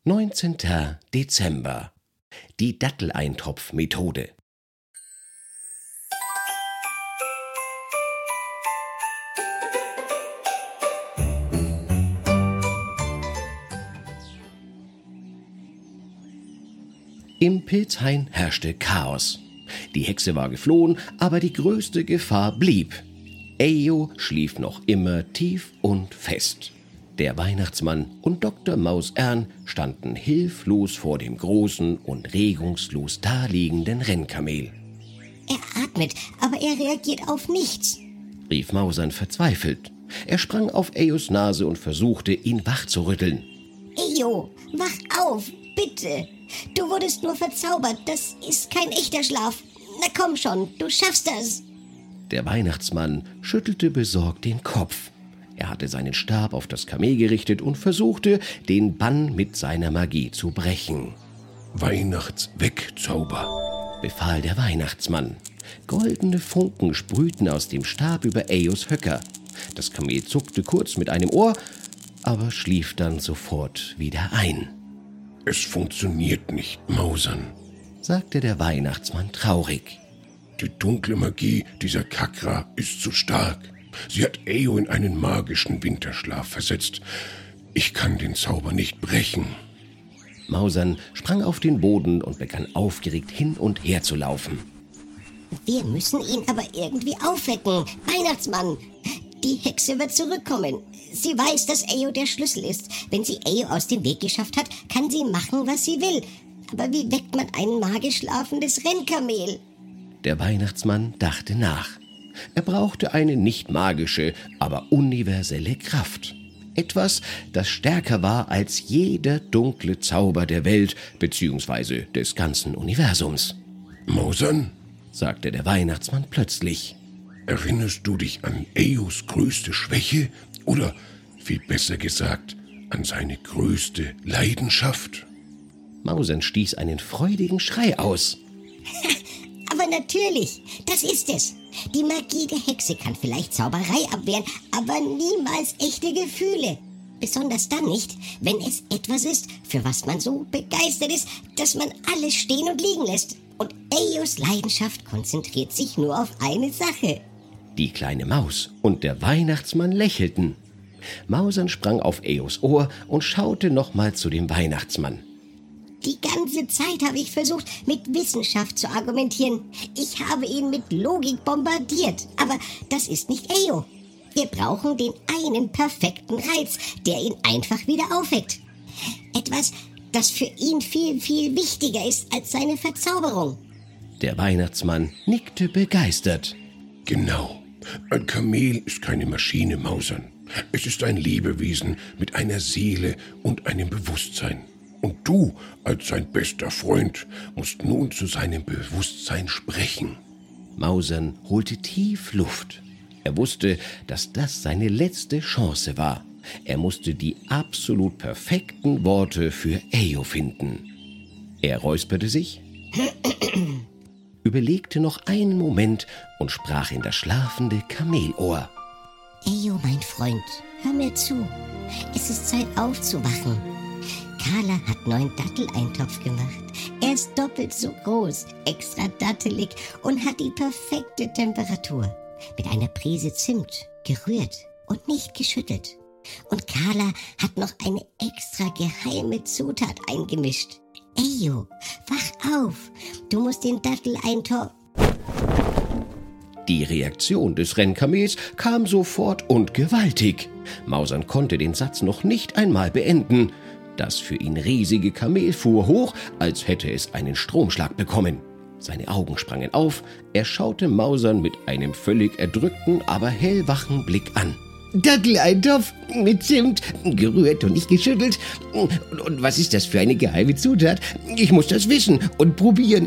19. Dezember. Die Datteleintopf-Methode. Im Pilzhain herrschte Chaos. Die Hexe war geflohen, aber die größte Gefahr blieb. Ejo schlief noch immer tief und fest. Der Weihnachtsmann und Dr. Mausern standen hilflos vor dem großen und regungslos daliegenden Rennkamel. Er atmet, aber er reagiert auf nichts, rief Mausern verzweifelt. Er sprang auf Ejos Nase und versuchte, ihn wach zu rütteln. Ejo, wach auf, bitte. Du wurdest nur verzaubert, das ist kein echter Schlaf. Na komm schon, du schaffst das. Der Weihnachtsmann schüttelte besorgt den Kopf. Er hatte seinen Stab auf das Kamel gerichtet und versuchte, den Bann mit seiner Magie zu brechen. »Weihnachtswegzauber«, befahl der Weihnachtsmann. Goldene Funken sprühten aus dem Stab über Ejos Höcker. Das Kamel zuckte kurz mit einem Ohr, aber schlief dann sofort wieder ein. »Es funktioniert nicht, Mausern«, sagte der Weihnachtsmann traurig. »Die dunkle Magie dieser Kakra ist zu stark. Sie hat Ejo in einen magischen Winterschlaf versetzt. Ich kann den Zauber nicht brechen.« Mausern sprang auf den Boden und begann aufgeregt hin und her zu laufen. Wir müssen ihn aber irgendwie aufwecken. Weihnachtsmann, die Hexe wird zurückkommen. Sie weiß, dass Ejo der Schlüssel ist. Wenn sie Ejo aus dem Weg geschafft hat, kann sie machen, was sie will. Aber wie weckt man ein magisch schlafendes Rennkamel? Der Weihnachtsmann dachte nach. Er brauchte eine nicht magische, aber universelle Kraft. Etwas, das stärker war als jeder dunkle Zauber der Welt bzw. des ganzen Universums. »Mausern«, sagte der Weihnachtsmann plötzlich. »Erinnerst du dich an Ejos größte Schwäche? Oder, viel besser gesagt, an seine größte Leidenschaft?« Mausern stieß einen freudigen Schrei aus. Aber natürlich, das ist es. Die Magie der Hexe kann vielleicht Zauberei abwehren, aber niemals echte Gefühle. Besonders dann nicht, wenn es etwas ist, für was man so begeistert ist, dass man alles stehen und liegen lässt. Und Ejos Leidenschaft konzentriert sich nur auf eine Sache. Die kleine Maus und der Weihnachtsmann lächelten. Mausern sprang auf Ejos Ohr und schaute nochmal zu dem Weihnachtsmann. Die ganze Zeit habe ich versucht, mit Wissenschaft zu argumentieren. Ich habe ihn mit Logik bombardiert. Aber das ist nicht Ejo. Wir brauchen den einen perfekten Reiz, der ihn einfach wieder aufweckt. Etwas, das für ihn viel, viel wichtiger ist als seine Verzauberung. Der Weihnachtsmann nickte begeistert. »Genau. Ein Kamel ist keine Maschine, Mausern. Es ist ein Lebewesen mit einer Seele und einem Bewusstsein. Und du, als sein bester Freund, musst nun zu seinem Bewusstsein sprechen.« Mausern holte tief Luft. Er wusste, dass das seine letzte Chance war. Er musste die absolut perfekten Worte für Ejo finden. Er räusperte sich, überlegte noch einen Moment und sprach in das schlafende Kamelohr. Ejo, mein Freund, hör mir zu. Es ist Zeit aufzuwachen. Carla hat 9 Datteleintopf gemacht. Er ist doppelt so groß, extra dattelig und hat die perfekte Temperatur. Mit einer Prise Zimt, gerührt und nicht geschüttelt. Und Carla hat noch eine extra geheime Zutat eingemischt. Ejo, wach auf. Du musst den Datteleintopf... Die Reaktion des Rennkamels kam sofort und gewaltig. Mausern konnte den Satz noch nicht einmal beenden. Das für ihn riesige Kamel fuhr hoch, als hätte es einen Stromschlag bekommen. Seine Augen sprangen auf, er schaute Mausern mit einem völlig erdrückten, aber hellwachen Blick an. Datteleintopf mit Zimt, gerührt und nicht geschüttelt. Und was ist das für eine geheime Zutat? Ich muss das wissen und probieren.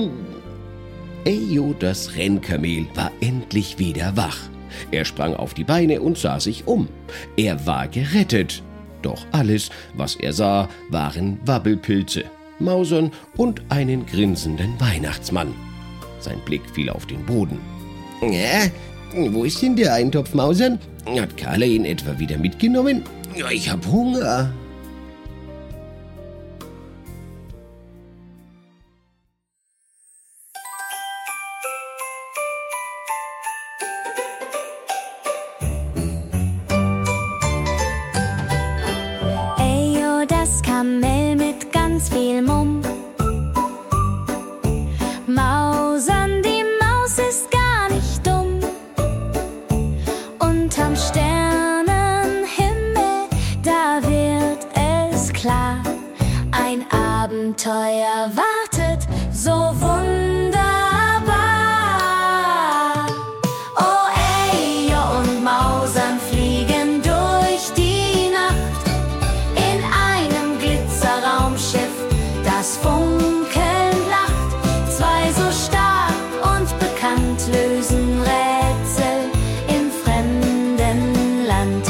Ejo, das Rennkamel, war endlich wieder wach. Er sprang auf die Beine und sah sich um. Er war gerettet. Doch alles, was er sah, waren Wabbelpilze, Mausern und einen grinsenden Weihnachtsmann. Sein Blick fiel auf den Boden. Ja, wo ist denn der Eintopf, Mausern? Hat Carla ihn etwa wieder mitgenommen? Ich hab Hunger. Kamel mit ganz viel Mumm. Mausern, die Maus ist gar nicht dumm. Unterm Sternenhimmel, da wird es klar, ein Abenteuer wartet so wunderbar. Oh Ejo und Mausern fliegen durch die Nacht in einem Glitzerraumschiff, das funkelnd lacht. Zwei so stark und bekannt lösen Rätsel im fremden Land.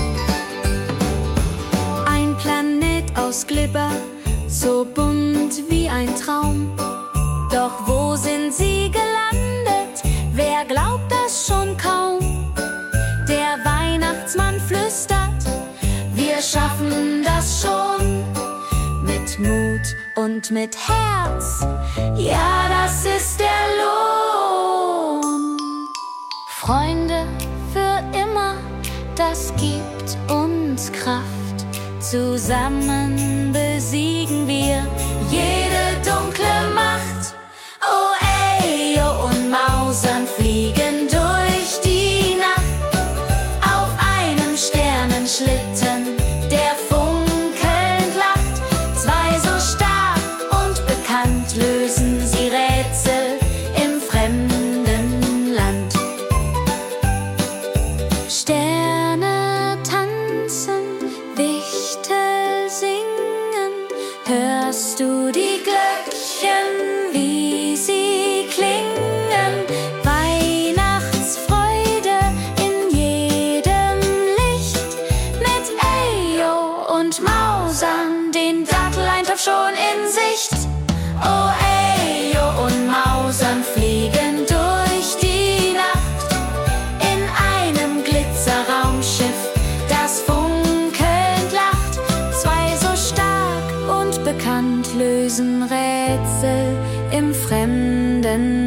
Ein Planet aus Glibber, so bunt wie ein Traum. Doch wo sind sie gelandet? Wer glaubt das schon kaum? Der Weihnachtsmann flüstert, wir schaffen das schon. Mit Mut und mit Herz, ja, das ist der Lohn. Freunde für immer, das gibt uns Kraft. Zusammen besiegen wir jede dunkle Macht. Oh Ejo und Mausern fliegen durch die Nacht auf einem Sternenschlitten, der funkelnd lacht. Zwei so stark und bekannt lösen sie Rätsel im fremden Land. Sterne tanzen, Wichtel singen, hörst du die Glöckchen, wie sie klingen? Weihnachtsfreude in jedem Licht, mit Ejo und Mausern, den Datteleintopf schon in Sicht. Oh Ejo und Mausern fliegen durch die Nacht in einem Glitzerraumschiff, das funkelnd lacht. Zwei so stark und bekannt lösen Rätsel im fremden